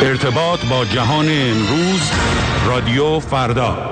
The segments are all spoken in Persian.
ارتباط با جهان امروز، رادیو فردا.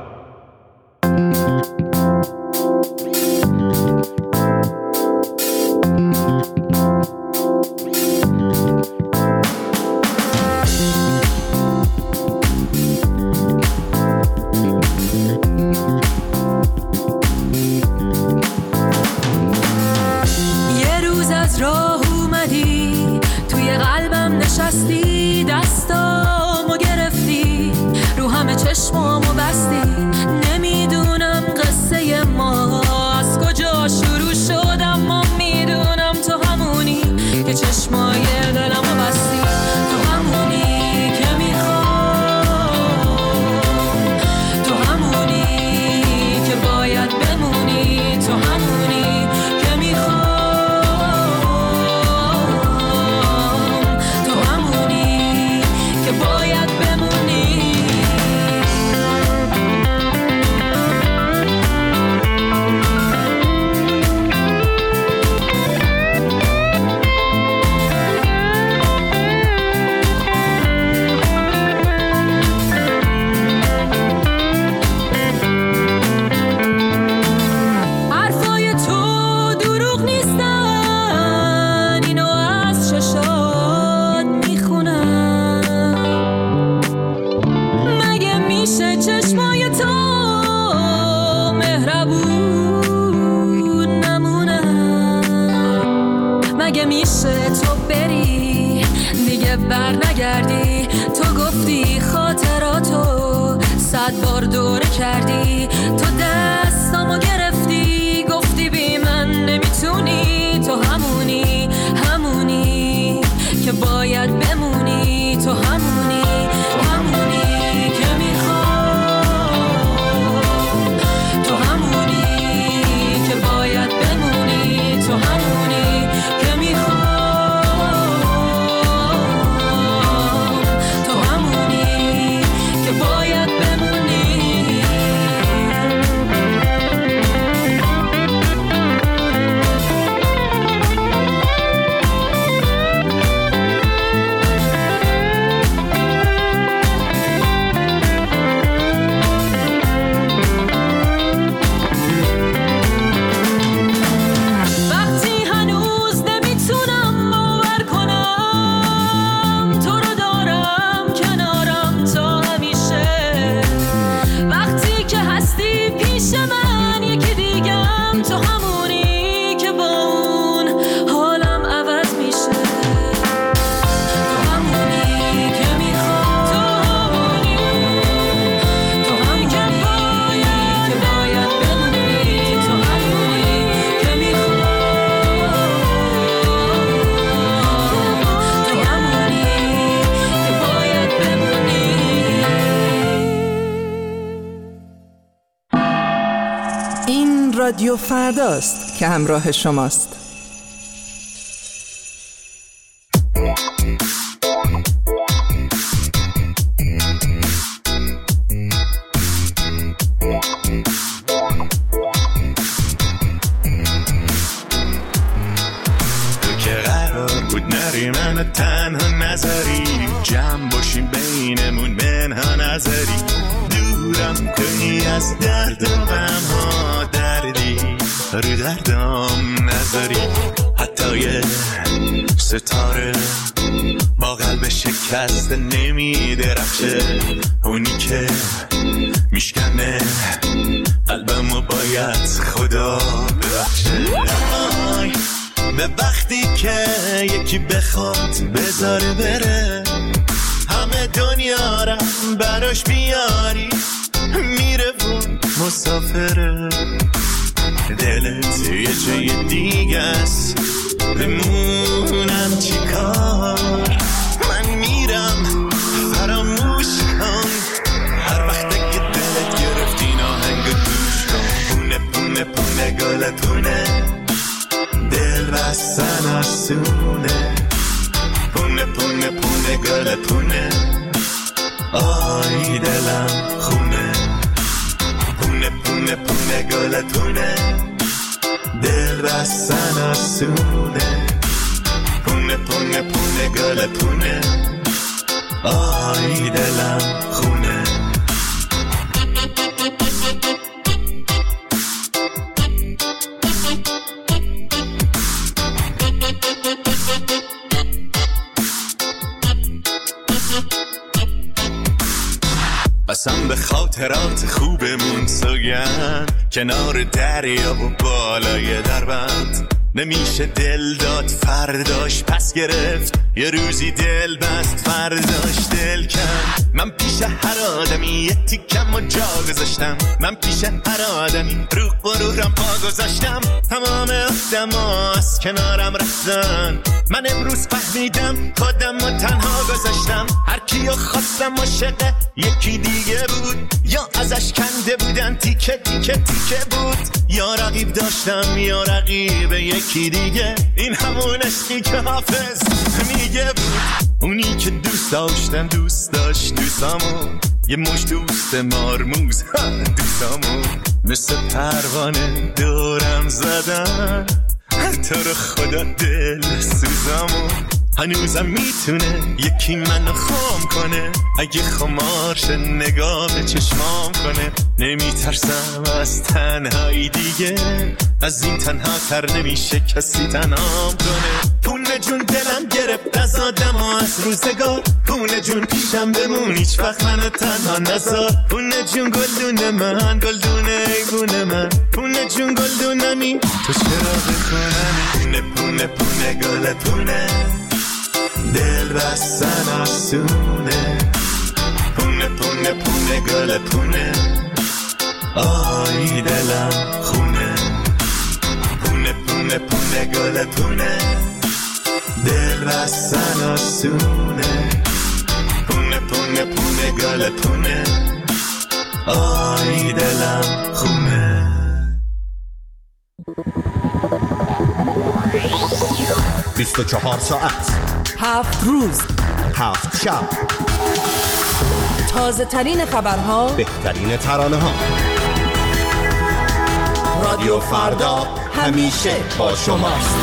رادیو فرداست که همراه شماست. تو که قرار بود نری منو تنها نذاری، جمع باشیم بینمون منها نذاری، دورم کنی از درد و غم‌ها، دردی رو دردم نذاری. حتی یه ستاره با قلب شکسته نمیدرخشه، اونی که میشکنه قلبمو باید خدا ببخشه. به وقتی که یکی بخواد بذاره بره، همه دنیا را براش بیاری، میره و مسافره. دلت یه جای دیگه است، بمونم چی کار؟ من میرم فراموش کن، هر وقت که دلت گرفت این آهنگ گوش کن. پونه پونه پونه گل پونه، دل بستن آسونه. پونه پونه پونه گل پونه، آی دلم خونه. پونه پونه پونه گل پونه، دل بستن آسونه. پونه پونه پونه گل پونه، آی دلم خونه. قسم به خاطرات خوبمون سوگند، کنار دریا و بالای دربند. نمیشه دل داد فرداش پس گرفت، یه روزی دل بست فرداش دل کن. من پیش هر آدمی یه تیکم و جا گذاشتم، من پیش هر آدمی رو غرورم پا گذاشتم. تمام آدما از کنارم رفتن، من امروز فهمیدم خودم رو تنها گذاشتم. هر کیو خواستم عاشق یکی دیگه بود، یا ازش کنده بودن تیکه تیکه تیکه بود، یا رقیب داشتم یا رقیب یکی دیگه. این همون عشقی که حافظ میگه بود، اونی که دوست داشتم دوست داشت دوستامو، یه مش دوست مارموز دوستامو مثل پروانه دورم زدن. تو رو خدا دل سوزامو، هنوزم میتونه یکی منو خام کنه، اگه خمارش نگاه به چشمام کنه. نمیترسم از تنهایی دیگه، از این تنها تر نمیشه کسی تنهام کنه. پونه جون دلم گرفت از آدم و از روزگار، پونه جون پیشم بمون هیچ وقت منو تنها نذار. پونه جون گلدون من، گلدون ایبون من، پونه جون گلدونمی تو چراغ کنم. پونه پونه پونه گل پونه، دل بستن آسونه. پونه پونه پونه گل پونه، آی دلم خونه. پونه پونه پونه گل پونه، دل بستن آسونه. پونه پونه پونه گل پونه، آی دلم خونه. 24 ساعت 7 روز 7 شب، تازه ترین خبرها، بهترین ترانه ها. رادیو فردا همیشه با شماست.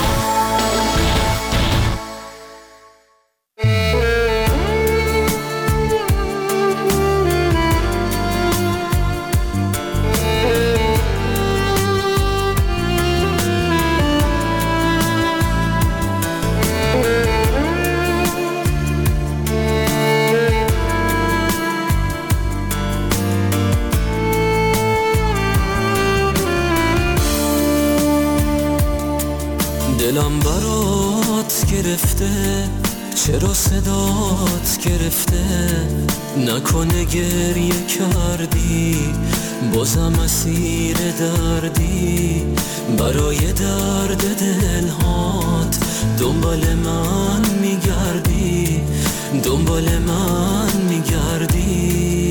دلم برات گرفته، چرا صدات گرفته؟ نکنه گریه کردی بازم اسیر دردی، برای درد دلهات دنبال من میگردی، دنبال من میگردی.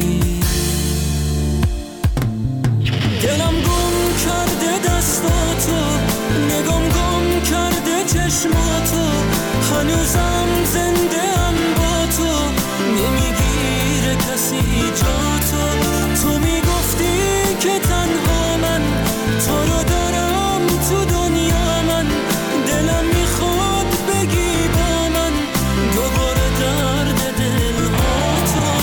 دلم گم کرده دستاتو، نگام گم کرده چشماتو، هنوزم زنده ام با تو، نمیگیره کسی جاتو. تو میگفتی که تنها من تو رو دارم تو دنیا، من دلم میخواد بگی با من دوباره درد دلهاتو.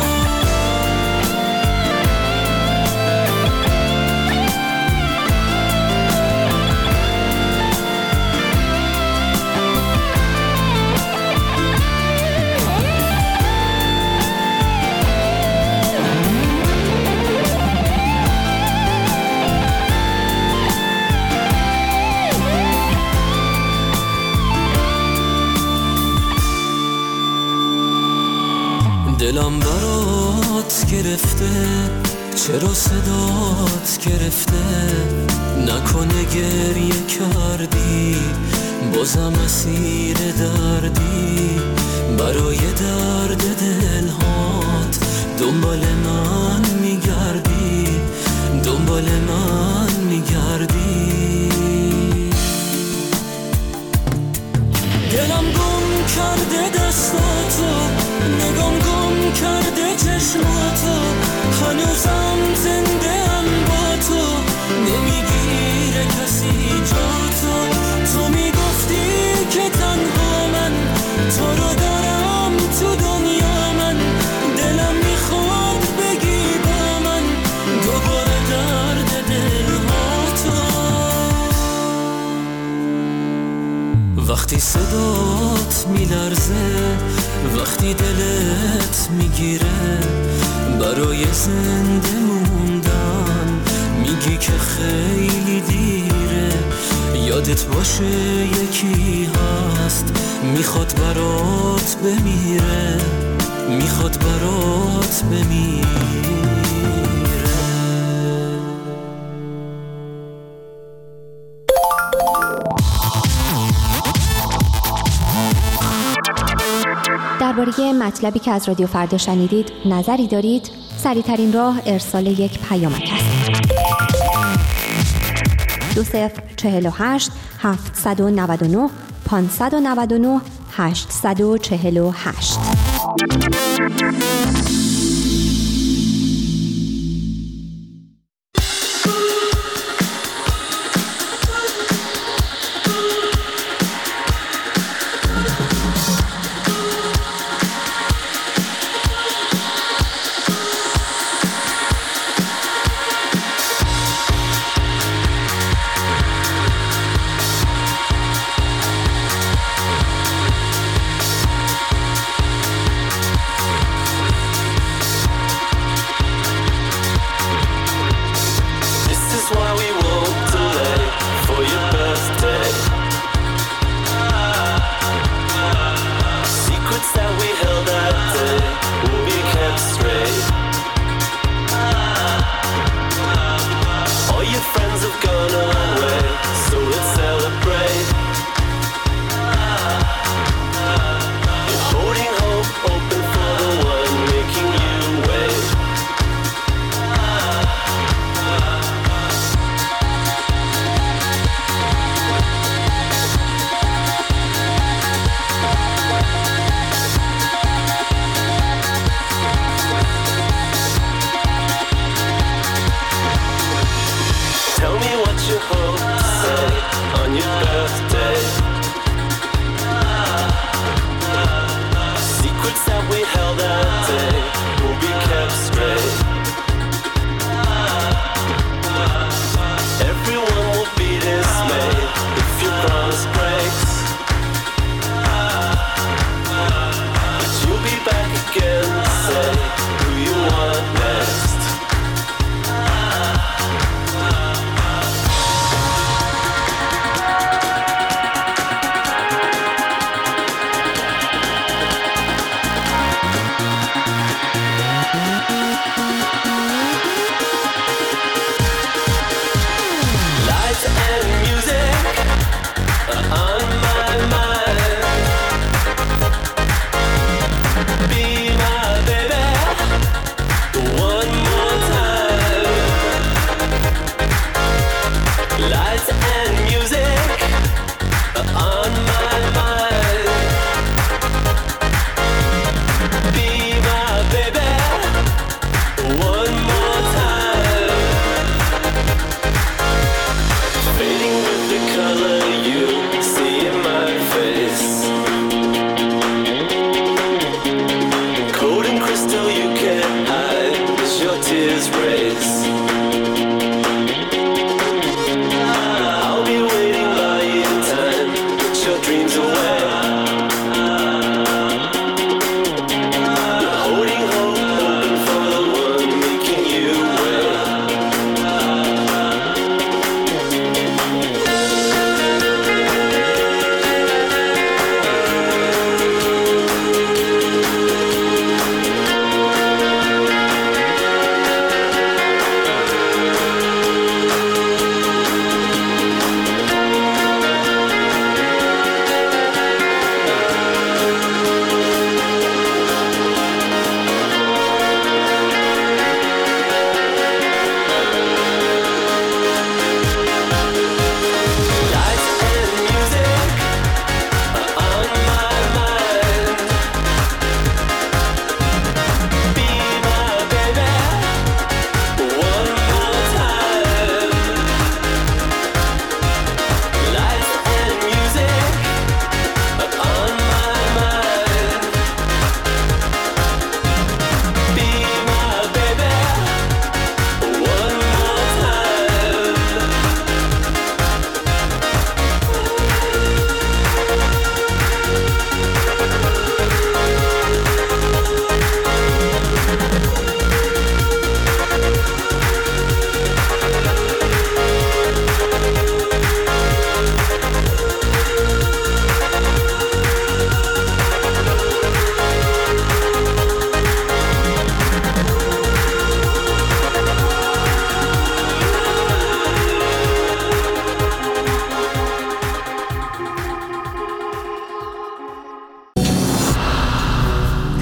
دلم برات گرفته، چرا صدات گرفته؟ نکنه گریه کردی بازم اسیر دردی، برای درد دلهات دنبال من میگردی، دنبال من میگردی. دلم گم کرده دستاتو، نگام گم کرده چشماتو، هنوزم زنده ام با تو، نمیگیره کسی جاتو. تو میگفتی که تنها من تو رو دارم تو صدات میلرزه وقتی دلت میگیره برای زنده موندن میگی که خیلی دیره یادت باشه یکی هست میخواد برات بمیره میخواد برات بمیره درباره مطلبی که از رادیو فردا شنیدید نظری دارید؟ سریع‌ترین راه ارسال یک پیامک است. 2048 799 599 848.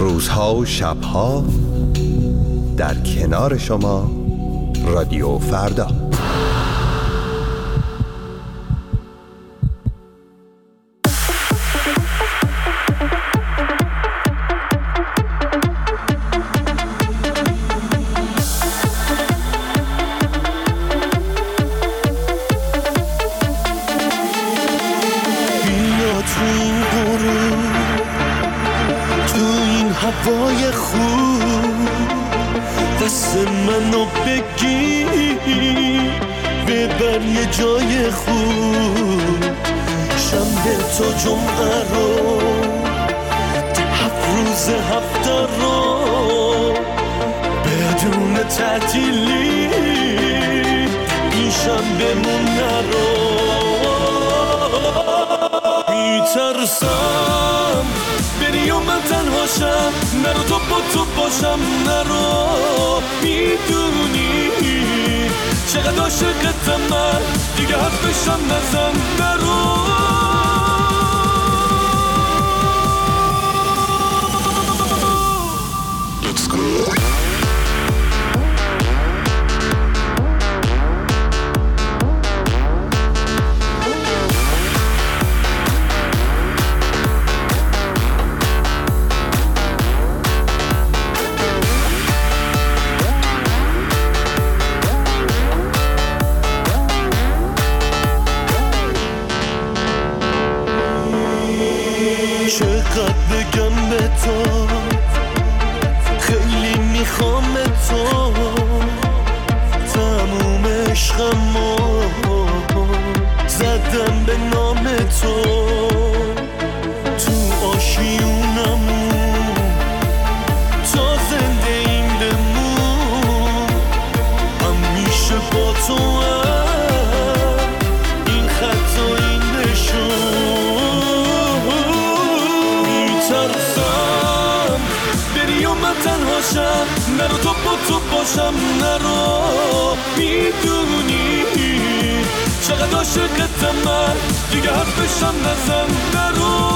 روزها و شبها در کنار شما رادیو فردا. هوای خوب دست منو بگیر ببر یه جای خوب شنبه تا جمعه رو 7 روز هفته رو بدون تعطیلی این شنبه مون نرو میترسم بری و من تنهاشم نرو تو با تو باشم نرو میدونی چقدر عاشقتم من دیگه حرفشم نزن نرو Let's go. چقدر بگم به تو خیلی میخوام تو تموم عشقمو زدم به نام تو تو آشیونمون تا زنده این بمون همیشه با تو این خط و این نشون ترسم بری و من تنهاشم نرو تو با تو باشم نرو میدونی چقدر عاشقتم من دیگه حرفشم نزن نرو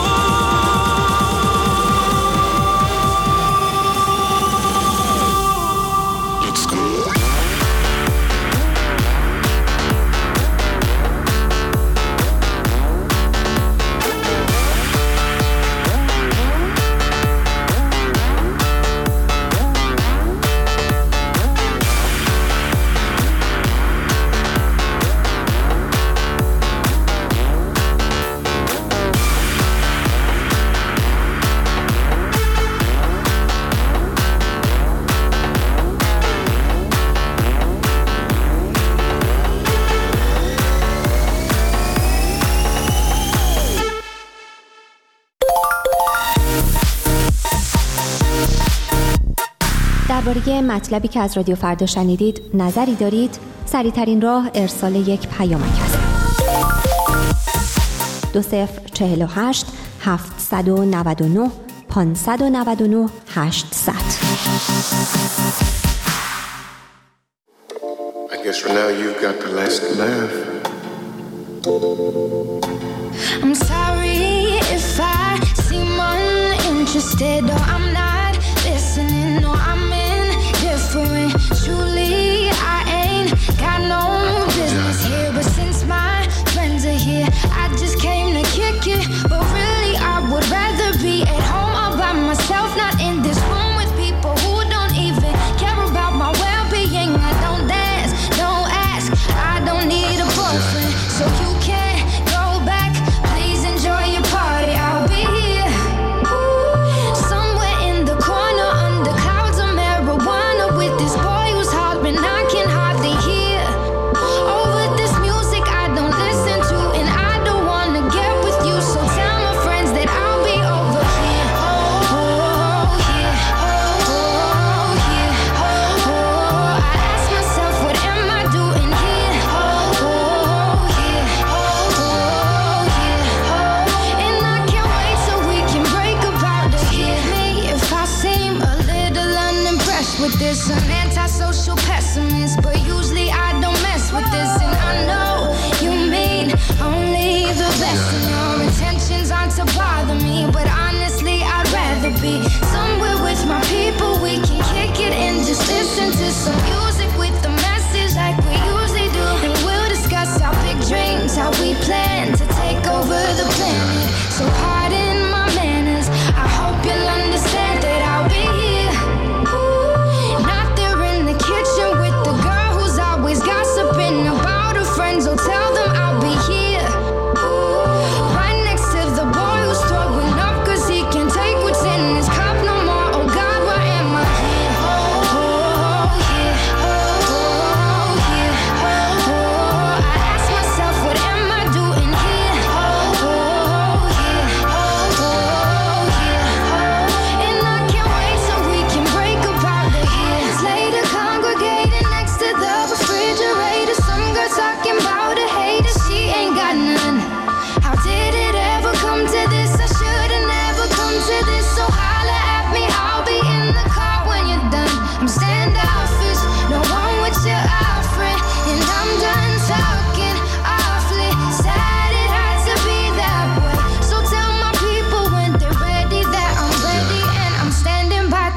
درباره مطلبی که از رادیو فردا شنیدید نظری دارید؟ سریع‌ترین راه ارسال یک پیامک است. 2048 799 599 800. I guess for now you've got the last laugh. I'm sorry if I seem uninterested or I'm not listening or I'm indifferent. Truly, I ain't got no business here. But since my friends are here, I just came to kick it. But really, I would rather be at home all by myself, not in this room with people who don't even care about my well-being. I don't dance, don't ask, I don't need a boyfriend. So you can't go back, please enjoy your party. I'll be here, somewhere in the corner under clouds of marijuana with this boy who's hollering I can hardly hear. Over this music I don't listen to and I don't wanna get with you. So tell my friends that I'll be over here. Oh yeah, oh yeah, oh. I ask myself what am I doing here? Oh yeah, oh yeah, and I can't wait so we can break apart. Forgive me if I seem a little unimpressed with this. An antisocial pessimist, but usually I don't mess with this. And I know you mean only the best, and your intentions aren't to bother me. But honestly, I'd rather be somewhere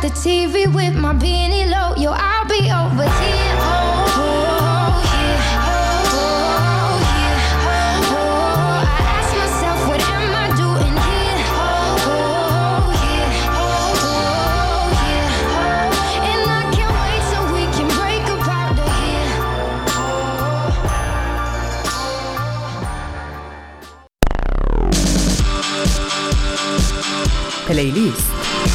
the TV with my beanie low. Yo, I'll be over here. Oh, yeah. Oh, yeah. Oh, I ask myself, what am I doing here? Oh, yeah. Oh, yeah. And I can't wait so we can break apart to here. پلیلیست.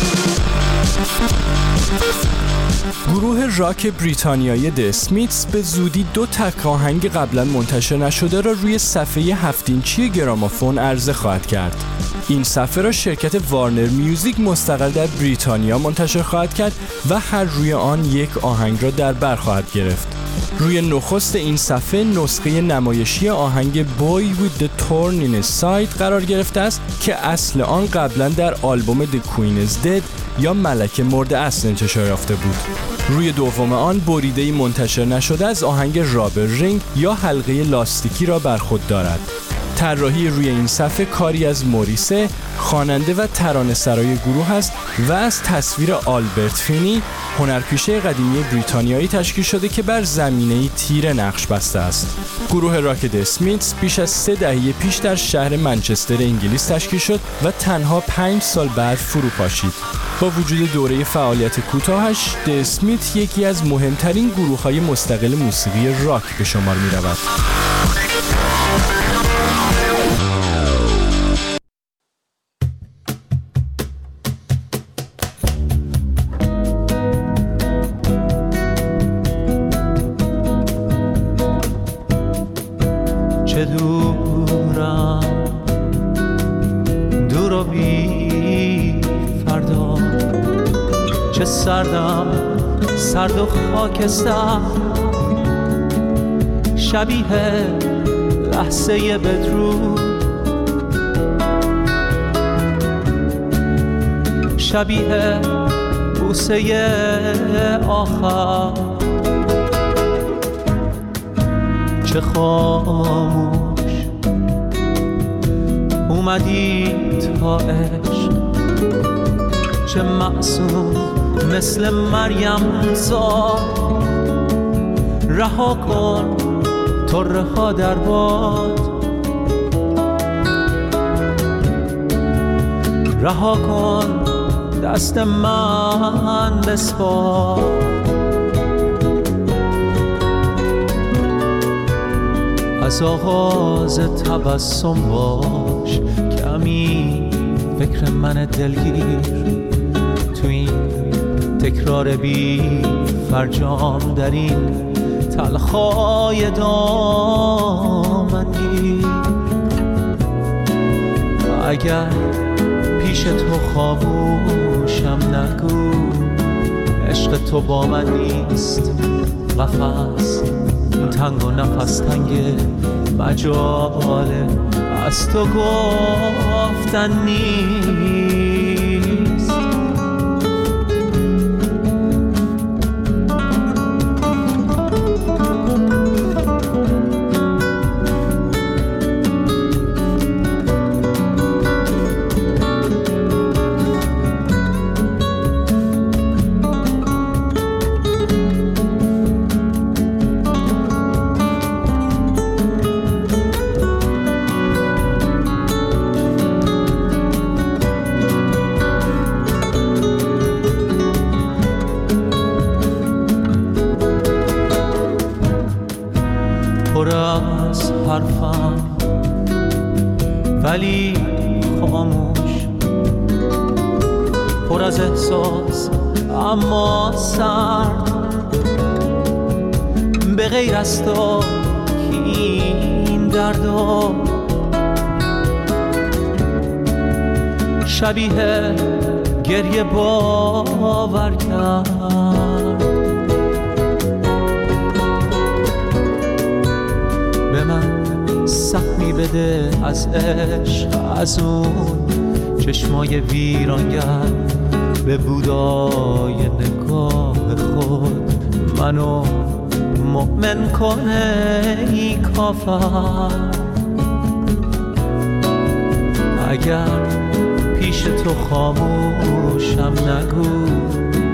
گروه راک بریتانیایی د اسمیتس به زودی 2 تک آهنگ قبلا منتشر نشده را روی صفحه 7 اینچی گرامافون عرضه خواهد کرد. این صفحه را شرکت وارنر میوزیک مستقل در بریتانیا منتشر خواهد کرد و هر روی آن یک آهنگ را در بر خواهد گرفت. روی نخست این صفحه نسخه نمایشی آهنگ Boy with the Thorn in His Side قرار گرفته است که اصل آن قبلا در آلبوم The Queen is Dead یا ملکه مرده اصل انتشار یافته بود. روی دوم آن بریده‌ای منتشر نشده از آهنگ رابر رینگ یا حلقه لاستیکی را بر خود دارد. طراحی روی این صفحه کاری از موریسه، خواننده و ترانه‌سرای گروه است و از تصویر آلبرت فینی، هنرپیشه قدیمی بریتانیایی تشکیل شده که بر زمینه‌ای تیره نقش بسته است. گروه راک د اسمیتس بیش از 3 دهه پیش در شهر منچستر انگلیس تشکیل شد و تنها 5 سال بعد فرو پاشید. با وجود دوره فعالیت کوتاهش، د اسمیت یکی از مهمترین گروه‌های مستقل موسیقی راک به شمار می‌رود. چه دورم دور و بی فردا، چه سردم سرد و خاکستر، شبیه لحظه بدرود، شبیه بوسه آخر، چه خاموش اومدی تا عشق، چه معصوم مثل مریم زاد، رها کن طره ها در باد، رها کن دست من بسپار، از آغاز تبسم باش کمی فکر من دلگیر، تو این تکرار بی فرجام در این تلخای دامنگیر. اگر پیش تو خاموشم نگو، عشق تو با من نیست، قفس تنگ و نفس تنگ مجاله از تو گفتن نیست. حرفم ولی خاموش، پر از احساس اما سرد، به غیر از تو این دردا، شبیه گریه باور کرد، به من سهمی بده از عشق، از اون چشمای ویرانگر، به بودای نگاه خود منو مؤمن کنه ای کافر. اگر پیش تو خاموشم نگو،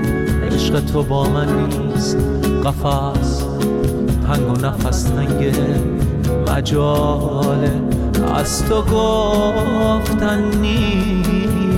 عشق تو با من نیست، قفس تنگ و نفس تنگ، مجال از تو گفتن نیست.